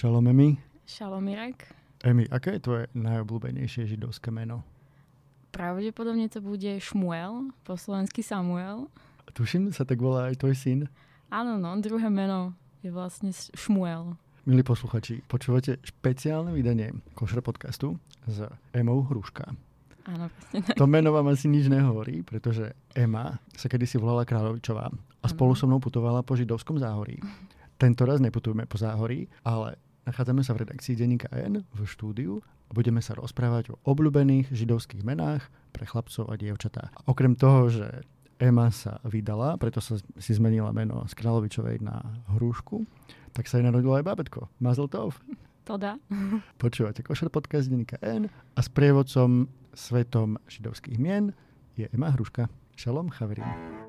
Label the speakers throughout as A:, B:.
A: Šalom, Emi.
B: Šalom, Mirek.
A: Emi, aké je tvoje najobľúbenejšie židovské meno?
B: Pravdepodobne to bude Šmuel, po slovensky Samuel.
A: Tuším, sa tak volá aj tvoj syn.
B: Áno, druhé meno je vlastne Šmuel.
A: Milí posluchači, počúvate špeciálne vydanie Košer podcastu s Emou Hruška.
B: Áno, presne tak.
A: To meno vám asi nič nehovorí, pretože Ema sa kedysi volala Kráľovičová a spolu so mnou putovala po židovskom záhorí. Tento raz neputujeme po záhorí, ale nachádzame sa v redakcii denníka N v štúdiu a budeme sa rozprávať o obľúbených židovských menách pre chlapcov a dievčatá. A okrem toho, že Ema sa vydala, preto sa si zmenila meno z Kráľovičovej na Hrušku, tak sa jej narodilo aj bábätko. Mazel tov.
B: To dá.
A: Počúvate Košer podcast denníka N a sprievodcom svetom židovských mien je Ema Hruška. Šalom, chaverim.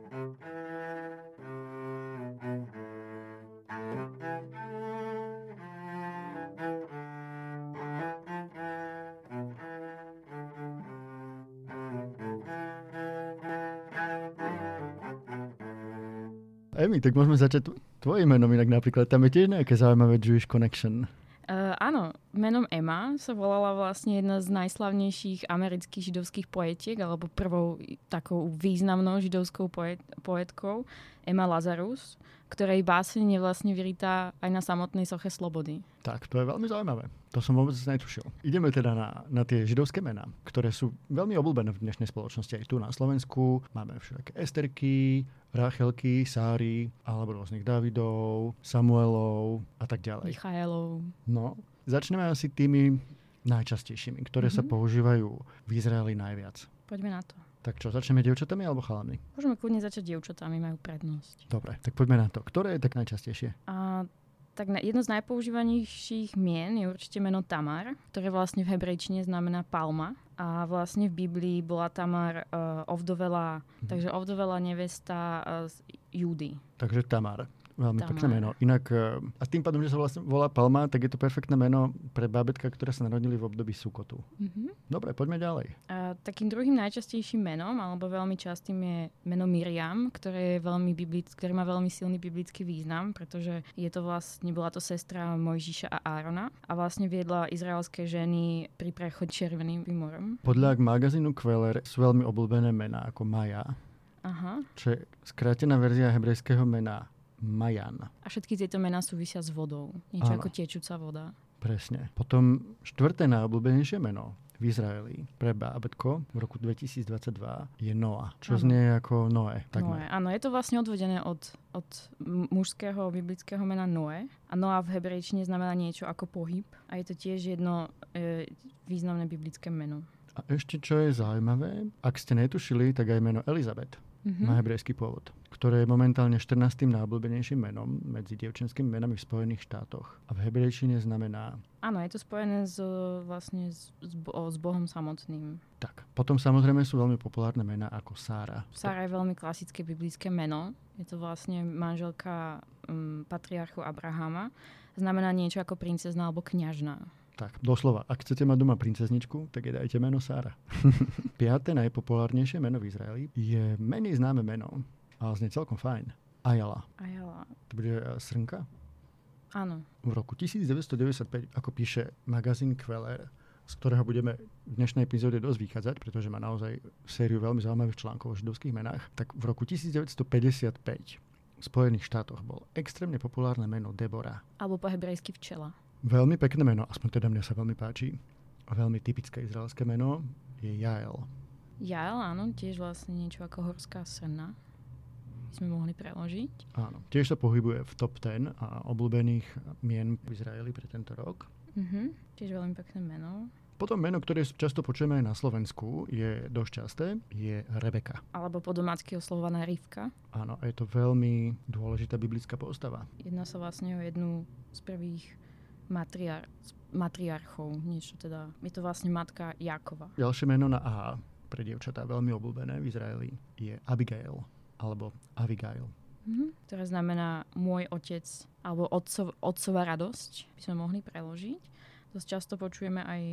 A: Emi, tak môžeme začať tvojim menom, inak napríklad tam je tiež nejaké zaujímavé Jewish connection.
B: Áno, menom Emma sa volala vlastne jedna z najslavnejších amerických židovských poetiek, alebo prvou takou významnou židovskou poetkou Emma Lazarus, ktorej báseň je vlastne vyritá aj na samotnej soche slobody.
A: Tak, to je veľmi zaujímavé. To som vôbec netušil. Ideme teda na tie židovské mená, ktoré sú veľmi obľúbené v dnešnej spoločnosti. Aj tu na Slovensku máme všetké Esterky, Rachelky, Sáry, alebo rôznych Davidov, Samuelov a tak ďalej.
B: Michaelov.
A: No, začneme asi tými najčastejšími, ktoré sa používajú v Izraeli najviac.
B: Poďme na to.
A: Tak čo, začneme dievčatami alebo chalami?
B: Môžeme kľudne začať dievčatami, majú prednosť.
A: Dobre, tak poďme na to. Ktoré je tak najčastejšie?
B: Tak jedno z najpoužívanejších mien je určite meno Tamar, ktoré vlastne v hebrejčine znamená palma. A vlastne v Biblii bola Tamar ovdovela, takže ovdovela nevesta z Júdy.
A: Takže Tamar. Veľmi
B: Tamar.
A: pekné meno. Inak, a tým pádom, že sa vlastne volá Palma, tak je to perfektné meno pre bábätka, ktoré sa narodili v období Sukotu. Dobre, poďme ďalej.
B: Takým druhým najčastejším menom, alebo veľmi častým je meno Miriam, ktoré má veľmi silný biblický význam, pretože bola to sestra Mojžiša a Árona a vlastne viedla izraelské ženy pri prechode Červeným morom.
A: Podľa magazínu Queller sú veľmi obľúbené mená ako Maja, čo je skrátená verzia hebrejského mena Majan.
B: A všetky tieto mená súvisia s vodou. Niečo ako tečúca voda.
A: Presne. Potom štvrté najobľúbenejšie meno v Izraeli pre bábätko v roku 2022 je Noa, čo znie ako Noé.
B: Noé. Áno, je to vlastne odvodené od mužského biblického mena Noé. A Noa v hebrejčine znamená niečo ako pohyb. A je to tiež jedno významné biblické meno.
A: A ešte čo je zaujímavé, ak ste netušili, tak aj meno Elizabet má hebrejský pôvod, ktoré je momentálne 14. najobľúbenejším menom medzi dievčenskými menami v Spojených štátoch. A v hebrejčine znamená...
B: Áno, je to spojené s Bohom samotným.
A: Tak, potom samozrejme sú veľmi populárne mená ako Sára.
B: Sára je veľmi klasické biblické meno. Je to vlastne manželka patriarchu Abrahama. Znamená niečo ako princezna alebo kňažná.
A: Tak, doslova, ak chcete mať doma princezničku, tak jej dajte meno Sára. Piaté najpopulárnejšie meno v Izraeli je menej známe meno, ale znie celkom fajn. Ajala. To bude srnka?
B: Áno.
A: V roku 1995, ako píše magazín Queller, z ktorého budeme v dnešnej epizóde dosť vychádzať, pretože má naozaj sériu veľmi zaujímavých článkov o židovských menách, tak v roku 1955 v Spojených štátoch bol extrémne populárne meno Debora.
B: Alebo po hebrejsky včela.
A: Veľmi pekné meno, aspoň teda mňa sa veľmi páči. A veľmi typické izraelské meno je Jael.
B: Jael, áno, tiež vlastne niečo ako horská srna. By sme mohli preložiť.
A: Áno, tiež sa pohybuje v top 10 a obľúbených mien v Izraeli pre tento rok.
B: Tiež veľmi pekné meno.
A: Potom meno, ktoré často počujeme aj na Slovensku, je dosť časté, je Rebeka.
B: Alebo po domácky oslovovaná Rivka.
A: Áno, a je to veľmi dôležitá biblická postava.
B: Jedná sa vlastne o jednu z prvých matriarchov, niečo teda. Je to vlastne matka Jákova.
A: Ďalšie meno na A pre dievčatá, veľmi obľúbené v Izraeli, je Abigail, alebo Avigail.
B: Ktoré znamená môj otec, alebo otcova radosť, by sme mohli preložiť. Dosť často počujeme aj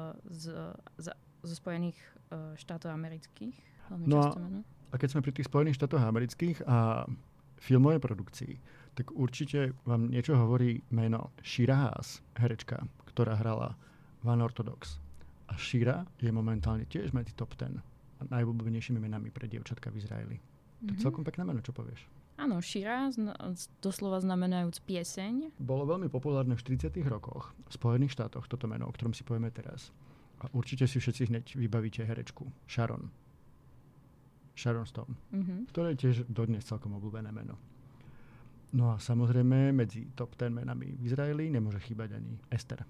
B: zo Spojených štátov amerických. Veľmi často meno.
A: A keď sme pri tých Spojených štátoch amerických a filmovej produkcii, tak určite vám niečo hovorí meno Shira Haas, herečka, ktorá hrala v Unorthodox. A Shira je momentálne tiež medzi top 10 najobľúbenejšími menami pre dievčatka v Izraeli. To je celkom pekné meno, čo povieš?
B: Áno, Shira, doslova znamenajúc pieseň.
A: Bolo veľmi populárne v 40. rokoch v Spojených štátoch toto meno, o ktorom si povieme teraz. A určite si všetci hneď vybavíte herečku Sharon Stone, ktoré je tiež dodnes celkom obľúbené meno. No a samozrejme medzi top 10 menami v Izraeli nemôže chýbať ani Ester.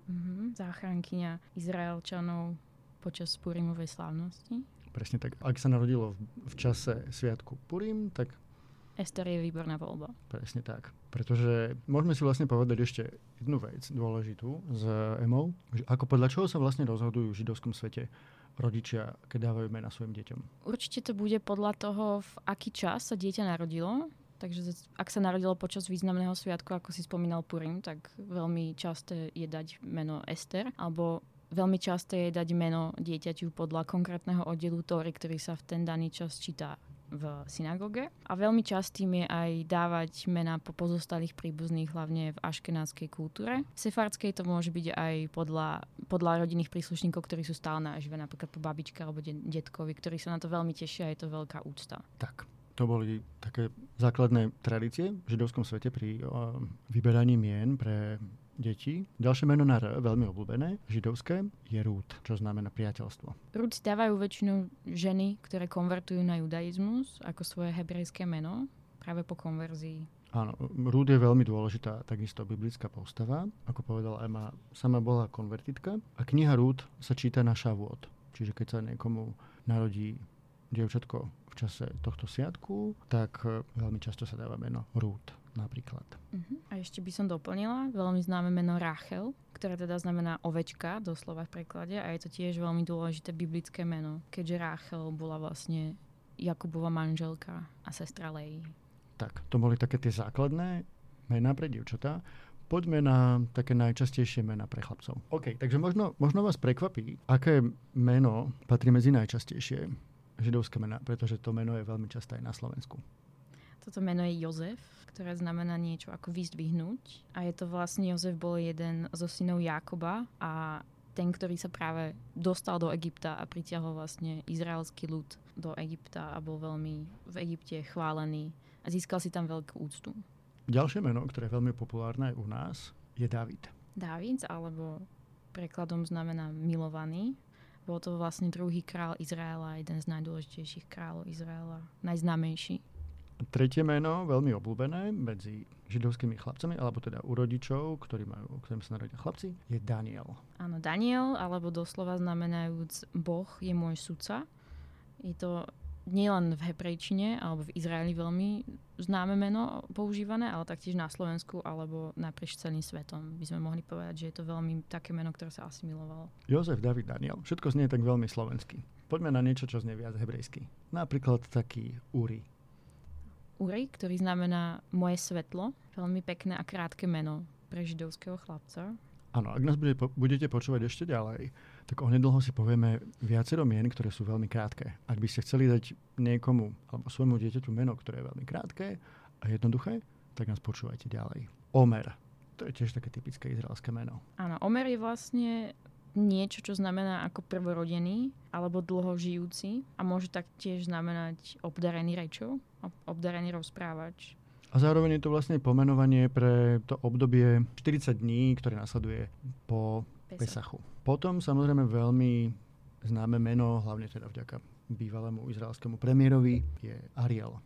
B: Záchrankyňa Izraelčanov počas Purimovej slávnosti.
A: Presne tak. Ak sa narodilo v čase sviatku Purim, tak
B: Ester je výborná voľba.
A: presne tak. Pretože môžeme si vlastne povedať ešte jednu vec dôležitú s Emou, že ako podľa čoho sa vlastne rozhodujú v židovskom svete rodičia, keď dávajú mena svojim deťom.
B: Určite to bude podľa toho, v aký čas sa dieťa narodilo. Takže ak sa narodilo počas významného sviatku, ako si spomínal Purim, tak veľmi časté je dať meno Ester, alebo veľmi časté je dať meno dieťaťu podľa konkrétneho oddielu Tóry, ktorý sa v ten daný čas číta v synagóge. A veľmi častým je aj dávať mená po pozostalých príbuzných, hlavne v aškenázskej kultúre. V sefardskej to môže byť aj podľa rodinných príslušníkov, ktorí sú stále nažive, napríklad po babičke alebo detkovi, ktorí sa na to veľmi tešia a je to veľká úcta.
A: Tak, to boli také základné tradície v židovskom svete pri vyberaní mien pre deti. Ďalšie meno na R, veľmi obľúbené, židovské, je Rút, čo znamená priateľstvo.
B: Rút dávajú väčšinou ženy, ktoré konvertujú na judaizmus ako svoje hebrejské meno, práve po konverzii.
A: Áno, Rút je veľmi dôležitá takisto biblická postava. Ako povedala Ema, sama bola konvertitka. A kniha Rút sa číta na Šavút. Čiže keď sa niekomu narodí dievčatko v čase tohto sviatku, tak veľmi často sa dáva meno Rút napríklad.
B: A ešte by som doplnila veľmi známe meno Rachel, ktoré teda znamená ovečka, doslova v preklade, a je to tiež veľmi dôležité biblické meno, keďže Rachel bola vlastne Jakubova manželka a sestra Leji.
A: Tak, to boli také tie základné mená pre dievčatá. Poďme na také najčastejšie mená pre chlapcov. OK, takže možno vás prekvapí, aké meno patrí medzi najčastejšie židovské mená, pretože to meno je veľmi časté aj na Slovensku.
B: Toto meno je Jozef, ktoré znamená niečo ako vyzdvihnúť. A je to vlastne, Jozef bol jeden zo synov Jákoba a ten, ktorý sa práve dostal do Egypta a pritiahol vlastne izraelský ľud do Egypta a bol veľmi v Egypte chválený a získal si tam veľkú úctu.
A: Ďalšie meno, ktoré je veľmi populárne u nás, je Dávid.
B: Dávid, alebo prekladom znamená milovaný. Bol to vlastne druhý král Izraela, jeden z najdôležitejších kráľov Izraela, najznámejší.
A: Tretie meno, veľmi obľúbené medzi židovskými chlapcami, alebo teda u rodičov, ktorým sa narodia chlapci, je Daniel.
B: Áno, Daniel, alebo doslova znamenajúc Boh je môj sudca. Je to nielen v hebrejčine, alebo v Izraeli veľmi známe meno používané, ale taktiež na Slovensku, alebo naprieč celým svetom. By sme mohli povedať, že je to veľmi také meno, ktoré sa asimilovalo.
A: Jozef, David, Daniel. Všetko znie tak veľmi slovensky. Poďme na niečo, čo znie viac hebrejsky. Napríklad taký Uri.
B: Uri, ktorý znamená moje svetlo. Veľmi pekné a krátke meno pre židovského chlapca.
A: Áno, ak nás budete počúvať ešte ďalej, tak onedlho si povieme viacero mien, ktoré sú veľmi krátke. Ak by ste chceli dať niekomu alebo svojmu dieťaťu meno, ktoré je veľmi krátke a jednoduché, tak nás počúvajte ďalej. Omer. To je tiež také typické izraelské meno.
B: Áno, Omer je vlastne niečo, čo znamená ako prvorodený alebo dlho žijúci a môže taktiež znamenať obdarený rečou, obdarený rozprávač.
A: A zároveň je to vlastne pomenovanie pre to obdobie 40 dní, ktoré nasleduje po Pesachu. Potom samozrejme veľmi známe meno, hlavne teda vďaka bývalému izraelskému premiérovi, je Ariel.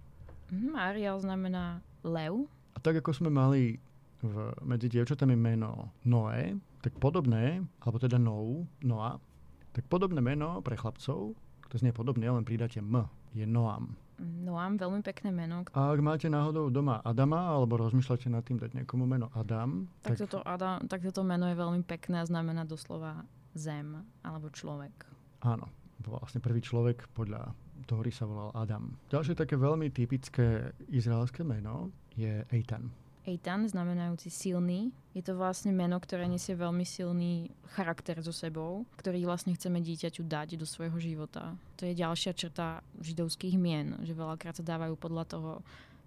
B: Ariel znamená lev.
A: A tak ako sme mali medzi dievčatami meno Noé, tak podobné, alebo teda Noa, tak podobné meno pre chlapcov, to znie podobne, len pridáte M, je Noam.
B: Noam, veľmi pekné meno.
A: A ak máte náhodou doma Adama, alebo rozmýšľate nad tým dať niekomu meno Adam,
B: tak toto meno je veľmi pekné a znamená doslova zem, alebo človek.
A: Áno, vlastne prvý človek podľa toho sa volal Adam. Ďalšie také veľmi typické izraelské meno je Eitan.
B: Eitan, znamenajúci silný. Je to vlastne meno, ktoré nesie veľmi silný charakter so sebou, ktorý vlastne chceme dieťaťu dať do svojho života. To je ďalšia črta židovských mien, že veľakrát sa dávajú podľa toho,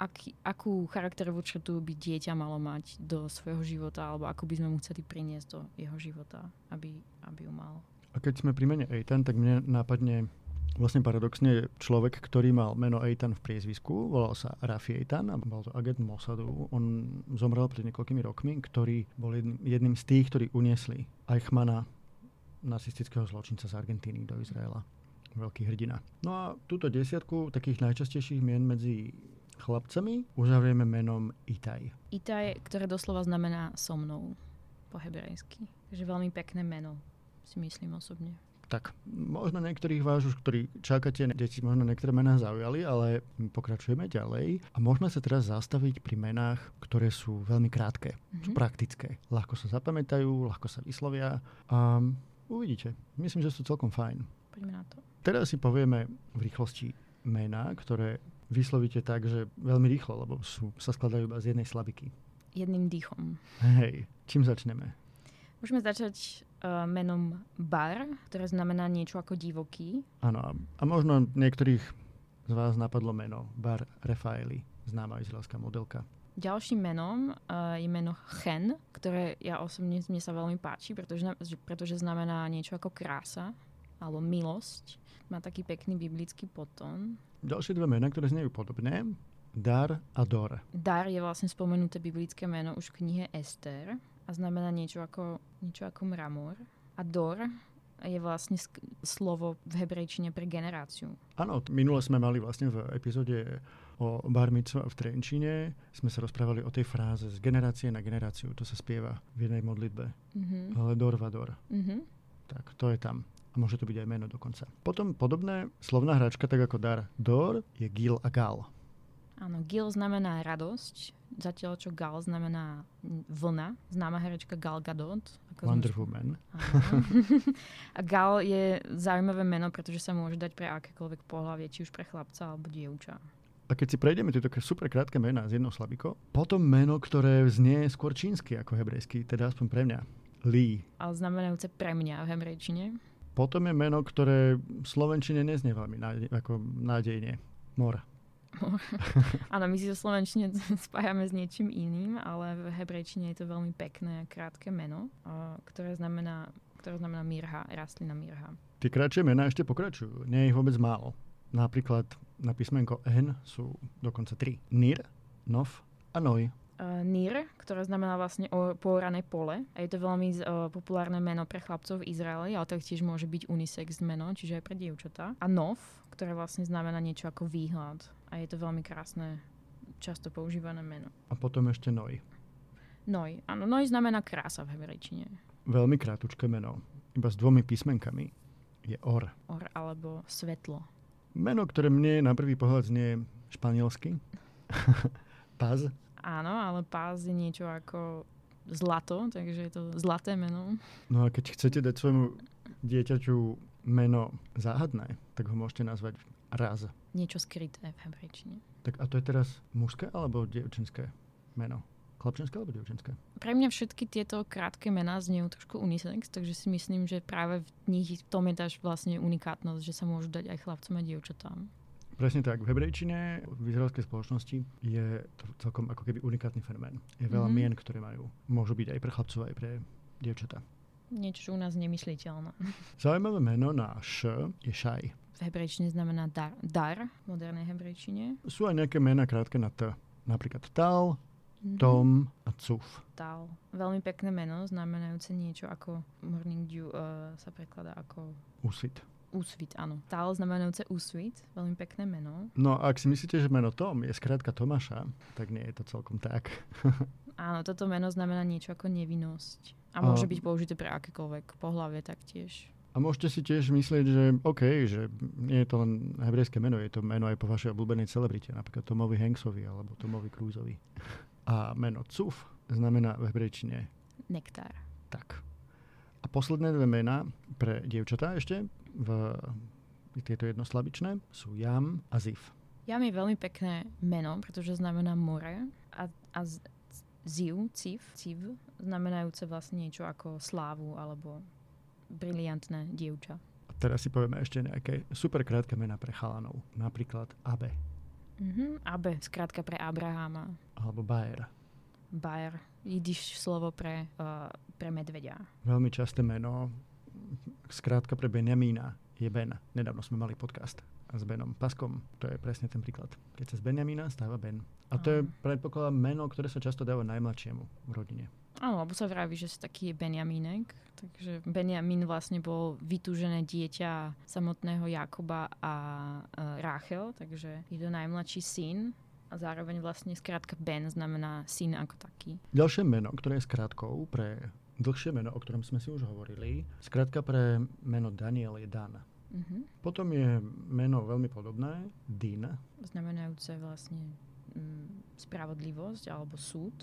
B: akú charakterovú črtu by dieťa malo mať do svojho života, alebo ako by sme mu chceli priniesť do jeho života, aby ju mal.
A: A keď sme pri mene Ethan, tak mne nápadne vlastne paradoxne človek, ktorý mal meno Ethan v priezvisku, volal sa Rafi Ethan a bol to agent Mossadu. On zomrel pred niekoľkými rokmi, ktorý bol jedným z tých, ktorí uniesli Eichmanna, nacistického zločinca z Argentíny, do Izraela. Veľký hrdina. No a túto desiatku takých najčastejších mien medzi chlapcami uzavrieme menom Itaj.
B: Itaj, ktoré doslova znamená so mnou po hebrejsky. Takže veľmi pekné meno, si myslím osobne.
A: Tak, možno niektorých vás už, ktorí čakáte, deti možno niektoré mená zaujali, ale pokračujeme ďalej a môžeme sa teraz zastaviť pri menách, ktoré sú veľmi krátke, sú praktické. Ľahko sa zapamätajú, ľahko sa vyslovia a uvidíte. Myslím, že sú celkom fajn.
B: Poďme na to.
A: Teraz si povieme v rýchlosti mená, ktoré vyslovíte tak, že veľmi rýchlo, lebo sa skladajú iba z jednej slabiky.
B: Jedným dýchom.
A: Hej, čím začneme?
B: Môžeme začať menom Bar, ktoré znamená niečo ako divoký.
A: Áno, a možno niektorých z vás napadlo meno Bar Refaeli, známa izraelská modelka.
B: Ďalším menom je meno Chen, ktoré mne sa veľmi páči, pretože znamená niečo ako krása alebo milosť. Má taký pekný biblický podtón.
A: Ďalšie dve mená, ktoré znejú podobné, Dar a Dor.
B: Dar je vlastne spomenuté biblické meno už v knihe Ester a znamená niečo ako mramor. A Dor je vlastne slovo v hebrejčine pre generáciu.
A: Áno, minule sme mali vlastne v epizóde o bar mitzva v Trenčine. Sme sa rozprávali o tej fráze z generácie na generáciu. To sa spieva v jednej modlitbe. Ale Dor vador. Tak, to je tam. A môže to byť aj meno dokonca. Potom podobné slovná hračka, tak ako Dar, Dor, je Gil a Gal.
B: Áno, Gil znamená radosť, zatiaľ čo Gal znamená vlna. Známa herečka Gal Gadot.
A: Wonder Woman.
B: A Gal je zaujímavé meno, pretože sa môže dať pre akékoľvek pohlavie, či už pre chlapca alebo dievča.
A: A keď si prejdeme tieto super krátke mená z jednou slabikou, potom meno, ktoré znie skôr čínsky ako hebrejský, teda aspoň pre mňa. Li.
B: Ale znamenajúce pre mňa v hebrejčine.
A: Potom je meno, ktoré v slovenčine neznie veľmi nádejne. Mor.
B: Áno, my si to slovenčine spájame s niečím iným, ale v hebrejčine je to veľmi pekné a krátke meno, ktoré znamená mirha, rastlina mirha.
A: Tie kratšie mená ešte pokračujú. Nie je ich vôbec málo. Napríklad na písmenko N sú dokonca 3. Nir, Nov a Noj.
B: Nir, ktoré znamená vlastne poorané pole. A je to veľmi populárne meno pre chlapcov v Izraeli, ale to tiež môže byť unisex meno, čiže aj pre dievčatá. A Nov, ktoré vlastne znamená niečo ako výhľad. A je to veľmi krásne, často používané meno.
A: A potom ešte Noj.
B: Noj. Áno, Noj znamená krása v hebrejčine.
A: Veľmi krátučké meno. Iba s 2 písmenkami. Je Or.
B: Or alebo svetlo.
A: Meno, ktoré mne na prvý pohľad znie španielsky. Paz.
B: Áno, ale Paz je niečo ako zlato, takže je to zlaté meno.
A: No a keď chcete dať svojmu dieťaťu meno záhadné, tak ho môžete nazvať Raz.
B: Niečo skryté v hebrejčine.
A: Tak a to je teraz mužské alebo dievčenské meno? Chlapčenské alebo dievčenské?
B: Pre mňa všetky tieto krátke mená znejú trošku unisex, takže si myslím, že práve v nich v tom je vlastne unikátnosť, že sa môžu dať aj chlapcom a dievčatám.
A: Presne tak. V hebrejčine, v izraelskej spoločnosti je to celkom ako keby unikátny fenomén. Je veľa mien, ktoré môžu byť aj pre chlapcov, aj pre dievčatá.
B: Niečo, čo u nás nemysliteľné.
A: Zaujímavé meno na Š je Šaj.
B: V hebrejčine znamená dar, v modernej hebrejčine.
A: Sú aj nejaké mená krátke na T. Napríklad Tal, Tom a Cuf.
B: Tal. Veľmi pekné meno, znamenajúce niečo ako morning dew sa prekladá ako
A: Úsvit.
B: Úsvit, áno. Tal znamenajúce úsvit, veľmi pekné meno.
A: No a ak si myslíte, že meno Tom je skrátka Tomáša, tak nie je to celkom tak.
B: Áno, toto meno znamená niečo ako nevinnosť. A môže byť použité pre akékoľvek pohlavie taktiež.
A: A môžete si tiež myslieť, že OK, že nie je to len hebrejské meno, je to meno aj po vašej obľúbenej celebrite, napríklad Tomovi Hanksovi alebo Tomovi Cruiseovi. A meno Cuf znamená v hebrejčine
B: nektár.
A: Tak. A posledné 2 mená pre dievčatá ešte v tieto jednoslabičné sú Jam a Zif.
B: Jam je veľmi pekné meno, pretože znamená more a Civ znamenajúce vlastne niečo ako slávu alebo briliantné dievča.
A: A teraz si povieme ešte nejaké super krátke mená pre chalanov. Napríklad Abe.
B: Abe, skrátka pre Abraháma.
A: Alebo Baer.
B: Baer, jidiš slovo pre medveďa.
A: Veľmi časté meno, skrátka pre Benjamína je Ben. Nedávno sme mali podcast s Benom Paskom. To je presne ten príklad. Keď sa z Benjamína stáva Ben. A to je, predpokladám, meno, ktoré sa často dáva najmladšiemu v rodine.
B: Áno, lebo sa vraví, že taký je Benjamínek. Takže Benjamín vlastne bol vytúžené dieťa samotného Jakoba a Ráchel, takže je to najmladší syn a zároveň vlastne skrátka Ben znamená syn ako taký.
A: Ďalšie meno, ktoré je skrátkou pre dlhšie meno, o ktorom sme si už hovorili, skrátka pre meno Daniel je Dan. Potom je meno veľmi podobné, Din.
B: Znamenajúce vlastne spravodlivosť alebo súd.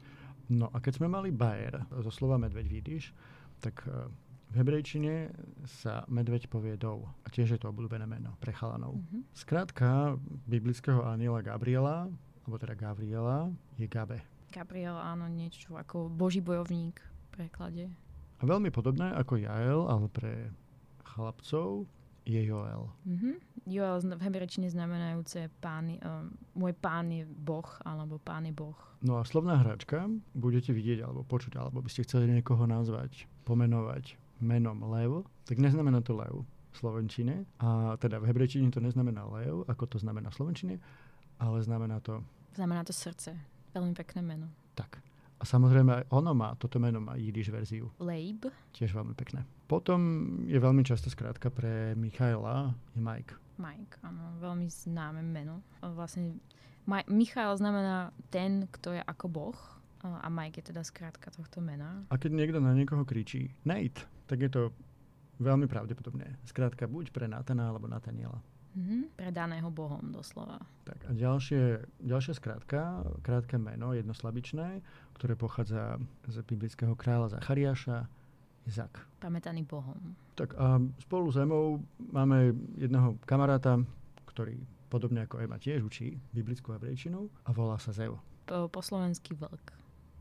A: No a keď sme mali Baer, zo slova medveď vidíš, tak v hebrejčine sa medveď povie Dov. A tiež je to obľúbené meno pre chalanov. Skrátka biblického aniela Gabriela, alebo teda Gavriela, je Gabe.
B: Gabriel, áno, niečo ako Boží bojovník v preklade.
A: A veľmi podobné ako Jael, ale pre chlapcov je Joel.
B: Joel v hebrejčine znamenajúce môj pán je Boh, alebo pán je Boh.
A: No a slovná hračka budete vidieť, alebo počuť, alebo by ste chceli niekoho nazvať, pomenovať menom Lev, tak neznamená to Lev v slovenčine. A teda v hebrejčine to neznamená Lev, ako to znamená v slovenčine, ale znamená to...
B: Znamená to srdce. Veľmi pekné meno.
A: Tak. A samozrejme aj toto meno má jidiš verziu.
B: Leib.
A: Tiež veľmi pekné. Potom je veľmi často skrátka pre Michaela je Mike.
B: Mike, áno, veľmi známe meno. Vlastne Michael znamená ten, kto je ako Boh a Mike je teda skrátka tohto mena.
A: A keď niekto na niekoho kričí Nate, tak je to veľmi pravdepodobné. Skrátka buď pre Natana alebo Nataniela.
B: Predaného Bohom doslova.
A: Tak a ďalšia skrátka, krátke meno, jednoslabičné, ktoré pochádza z biblického kráľa Zachariáša, je Zak.
B: Pamätaný Bohom. Tak
A: a spolu s Emou máme jedného kamaráta, ktorý podobne ako Ema tiež učí biblickú hebrejčinu a volá sa Zev.
B: Po slovensky vlk.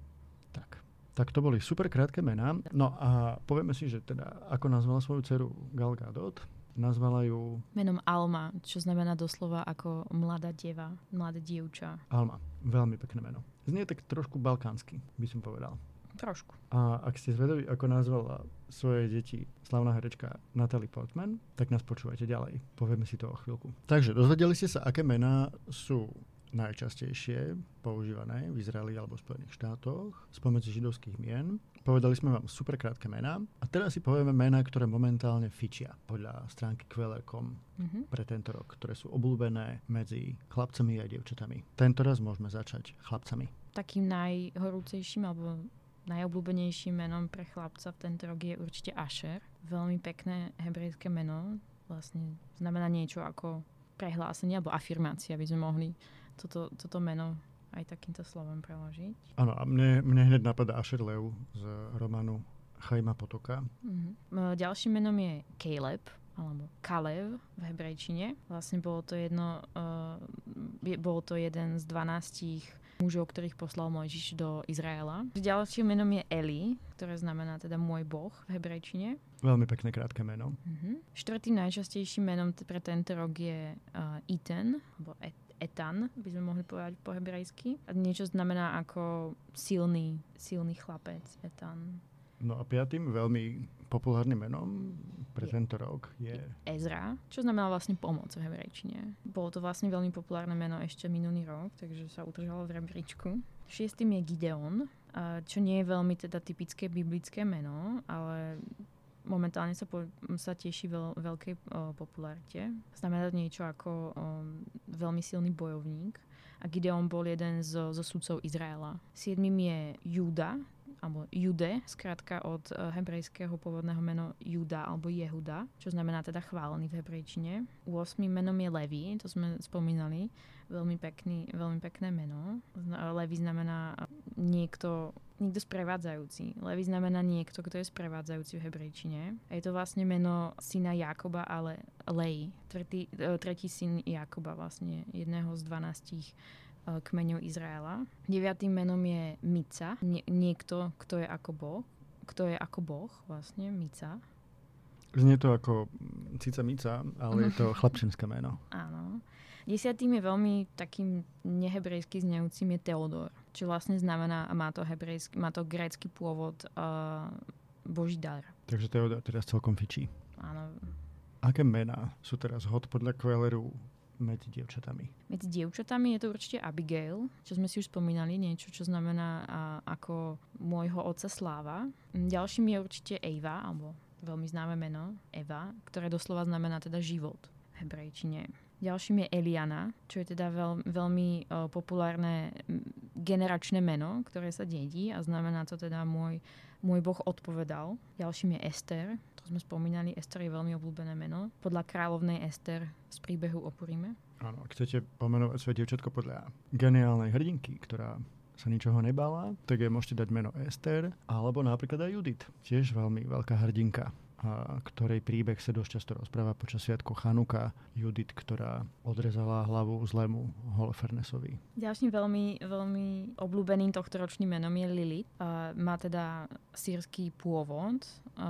A: Tak to boli super krátke mená. No a povieme si, že teda ako nazvala svoju dceru Gal Gadot, nazvala ju...
B: menom Alma, čo znamená doslova ako mladá deva, mladé dievča.
A: Alma, veľmi pekné meno. Znie tak trošku balkánsky, by som povedal.
B: Trošku.
A: A ak ste zvedaví, ako nazvala svoje deti slavná herečka Natalie Portman, tak nás počúvajte ďalej. Povieme si to o chvíľku. Takže dozvedeli ste sa, aké mená sú najčastejšie používané v Izraeli alebo v Spojených štátoch spomedzi židovských mien. Povedali sme vám super krátke mená a teraz si povieme mená, ktoré momentálne fičia podľa stránky Queller.com pre tento rok, ktoré sú obľúbené medzi chlapcami a dievčatami. Tento raz môžeme začať chlapcami.
B: Takým najhorúcejším alebo najobľúbenejším menom pre chlapca v tento rok je určite Asher. Veľmi pekné hebrejské meno. Vlastne znamená niečo ako prehlásenie alebo afirmácia, aby sme mohli toto meno aj takýmto slovom preložiť.
A: Áno, a mne hneď napadá Asher Lev z románu Chaima Potoka.
B: Ďalším menom je Caleb, alebo Kalev v hebrejčine. Vlastne bolo to jeden z 12 mužov, ktorých poslal Mojžiš do Izraela. Ďalším menom je Eli, ktoré znamená teda môj Boh v hebrejčine.
A: Veľmi pekné krátke meno.
B: Štvrtým najčastejším menom pre tento rok je Ethan, alebo Etan, by sme mohli povedať po hebrejsky. A niečo znamená ako silný chlapec, Etan.
A: No a piatým veľmi populárnym menom pre tento rok je
B: Ezra, čo znamená vlastne pomoc v hebrejčine. Bolo to vlastne veľmi populárne meno ešte minulý rok, takže sa udržalo v rebríčku. Šiestým je Gideon, čo nie je veľmi teda typické biblické meno, ale momentálne sa teší veľkej popularite. Znamená to niečo ako veľmi silný bojovník. A Gideon bol jeden zo sudcov Izraela. Siedmým je Júda, alebo Jude, skrátka od hebrejského pôvodného meno Juda alebo Jehuda, čo znamená teda chválený v hebrejčine. 8. menom je Levi, to sme spomínali, veľmi pekné meno. Levi znamená niekto sprevádzajúci. Levi znamená niekto, kto je sprevádzajúci v hebrejčine. A je to vlastne meno syna Jákoba, ale Lej, tretí syn Jákoba, vlastne jedného z 12 kmeňov Izraela. 9. menom je Mica, niekto, kto je ako Boh, vlastne Mica.
A: Znie to ako Cica Mica, ale je to chlapčenské meno.
B: Áno. 10. je veľmi takým nehebrejsky znejúcim je Teodor, čo vlastne znamená, a má to grécky pôvod, Boží dar.
A: Takže Teodor teraz celkom fičí.
B: Áno.
A: Aké mená sú teraz hot podľa Quelleru medzi dievčatami?
B: Medzi dievčatami je to určite Abigail, čo sme si už spomínali, niečo, čo znamená ako môjho otca Sláva. Ďalším je určite Eva, alebo veľmi známe meno, Eva, ktoré doslova znamená teda život v hebrejčine. Ďalším je Eliana, čo je teda veľmi populárne generačné meno, ktoré sa dedí a znamená to teda môj Boh odpovedal. Ďalším je Ester, to sme spomínali, Ester je veľmi obľúbené meno. Podľa kráľovnej Ester z príbehu o Purime.
A: Áno, ak chcete pomenovať svoje dievčatko podľa geniálnej hrdinky, ktorá sa ničoho nebala, tak jej môžete dať meno Ester, alebo napríklad aj Judith, tiež veľmi veľká hrdinka, a ktorej príbeh sa dosť často rozpráva počas sviatku Chanuka. Judith, ktorá odrezala hlavu zlému Holofernesovi.
B: Ďalším veľmi, veľmi obľúbeným tohtoročným menom je Lilith. Má teda sírsky pôvod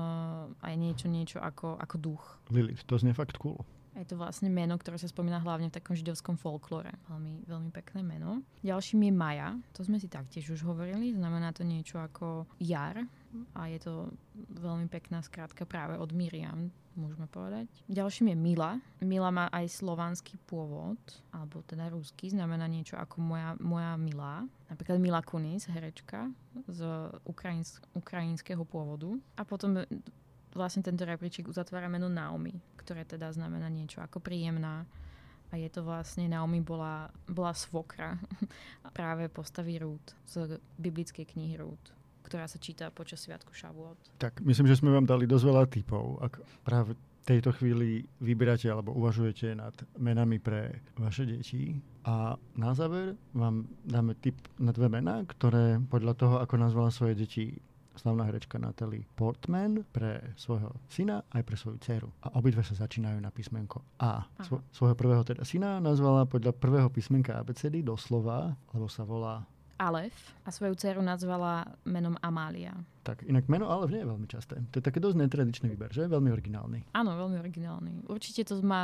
B: a je niečo ako duch.
A: Lilith, to znie fakt cool.
B: Je to vlastne meno, ktoré sa spomína hlavne v takom židovskom folklóre. Veľmi, veľmi pekné meno. Ďalším je Maja. To sme si taktiež už hovorili. Znamená to niečo ako jar. A je to veľmi pekná skrátka práve od Miriam, môžeme povedať. Ďalším je Mila. Mila má aj slovanský pôvod, alebo teda ruský. Znamená niečo ako moja milá. Napríklad Mila Kunis, herečka z ukrajinského pôvodu. A potom vlastne tento rebríček uzatvára meno Naomi, ktoré teda znamená niečo ako príjemná. A je to vlastne, Naomi bola svokra práve postavy Rút z biblickej knihy Rút, ktorá sa číta počas sviatku Šavuot.
A: Tak, myslím, že sme vám dali dosť veľa tipov. Ak práve v tejto chvíli vyberáte alebo uvažujete nad menami pre vaše deti. A na záver vám dáme tip na 2 mená, ktoré podľa toho, ako nazvala svoje deti slavná herečka Natalie Portman, pre svojho syna aj pre svoju dceru. A obidve sa začínajú na písmenko A. Svojho prvého teda syna nazvala podľa prvého písmenka abecedy doslova, lebo sa volá
B: Alef, a svoju dceru nazvala menom Amália.
A: Tak, inak meno Alef nie je veľmi časté. To je také dosť netradičný výber, že? Veľmi originálny.
B: Áno, veľmi originálny. Určite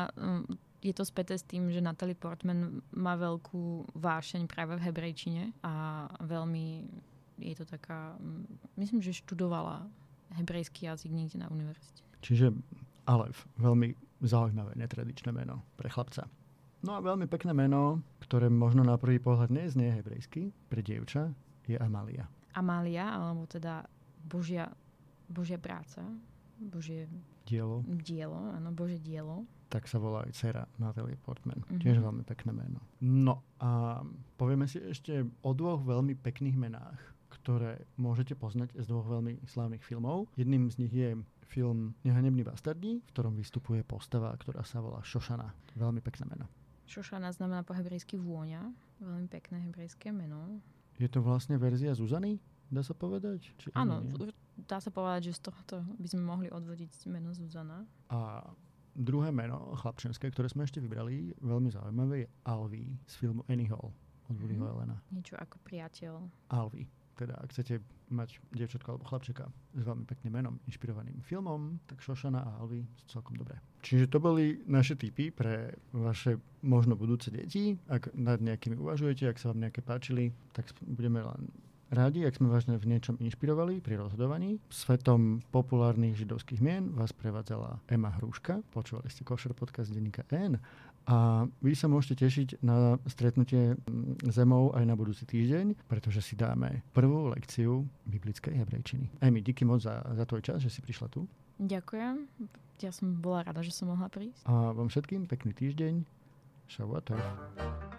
B: je to späté s tým, že Natalie Portman má veľkú vášeň práve v hebrejčine a veľmi je to taká, myslím, že študovala hebrejský jazyk niekde na univerzite.
A: Čiže Alef, veľmi zaujímavé, netradičné meno pre chlapca. No a veľmi pekné meno, ktoré možno na prvý pohľad neznie hebrejsky, pre dievča, je Amália.
B: Amália, alebo teda Božia práca, Božie dielo, áno, Božie dielo.
A: Tak sa volá aj dcera Natalie Portman. Tiež veľmi pekné meno. No a povieme si ešte o 2 veľmi pekných menách, ktoré môžete poznať z 2 veľmi slávnych filmov. Jedným z nich je film Nehanební bastardi, v ktorom vystupuje postava, ktorá sa volá Šošana. Veľmi pekné meno.
B: Šošana znamená po hebrejsky vôňa. Veľmi pekné hebrejské meno.
A: Je to vlastne verzia Zuzany? Dá sa povedať?
B: Áno, dá sa povedať, že z tohto by sme mohli odvodiť meno Zuzana.
A: A druhé meno chlapčenské, ktoré sme ešte vybrali, veľmi zaujímavé, je Alvi z filmu Annie Hall od Woodyho Allena.
B: Niečo ako priateľ.
A: Alvi. Teda ak chcete mať dievčatko alebo chlapčeka s veľmi pekným menom, inšpirovaným filmom, tak Šošana a Alvi sú celkom dobré. Čiže to boli naše tipy pre vaše možno budúce deti. Ak nad nejakými uvažujete, ak sa vám nejaké páčili, tak budeme len rádi, ak sme vás v niečom inšpirovali pri rozhodovaní. Svetom populárnych židovských mien vás prevádzala Ema Hruška. Počúvali ste Košer podcast denníka N. A vy sa môžete tešiť na stretnutie s Emou aj na budúci týždeň, pretože si dáme prvú lekciu biblickej hebrejčiny. Emi, díky moc za tvoj čas, že si prišla tu.
B: Ďakujem. Ja som bola rada, že som mohla prísť.
A: A vám všetkým pekný týždeň. Šavuot.